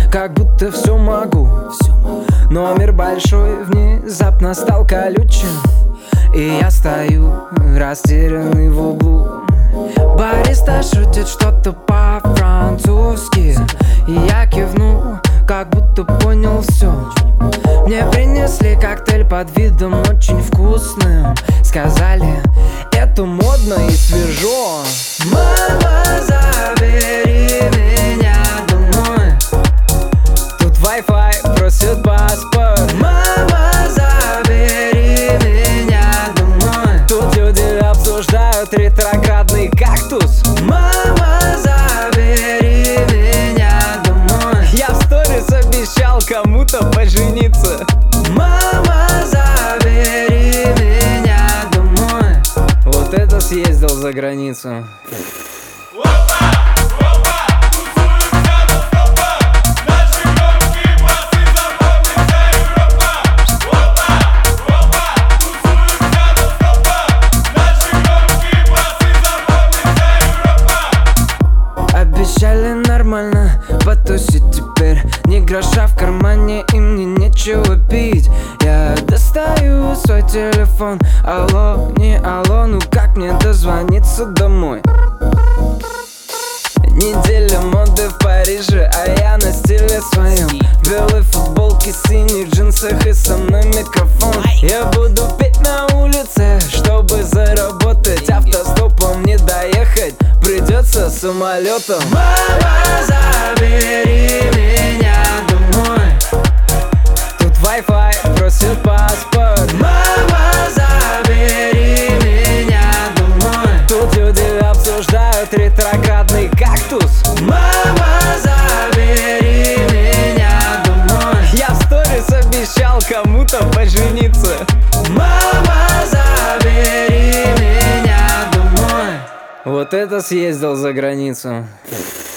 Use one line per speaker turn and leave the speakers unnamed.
как будто все могу. Номер большой внезапно стал колючим, и я стою растерянный в углу. Бариста шутит что-то по-французски, и я кивнул, как будто понял все. Мне принесли коктейль под видом очень вкусным. Сказали, это модно и свежо. Мама, забери меня домой. Тут Wi-Fi просит паспорт. Мама, забери меня домой. Тут люди обсуждают ретроградный кактус. Мама, забери меня домой. Я в сторис обещал кому-то пожениться. Мама, забери меня домой. Вот это съездил за границу. Обещали нормально потусить теперь. Ни гроша в кармане и мне нечего пить. Я достаю свой телефон. Алло, не алло, ну как мне дозвониться домой? Неделя моды в Париже, а я на стиле своем. Белой футболке, синих джинсах и со мной микрофон. Я буду петь на улице, чтобы заработать. Автостопом не доехать, придется самолетом. Мама, забери меня домой. Тут Wi-Fi просит паспорт. Мама, забери меня домой. Тут люди обсуждают ретроградный кактус. Мама, забери меня домой. Я в сторис обещал кому-то пожениться. Мама, забери меня домой. Вот это съездил за границу.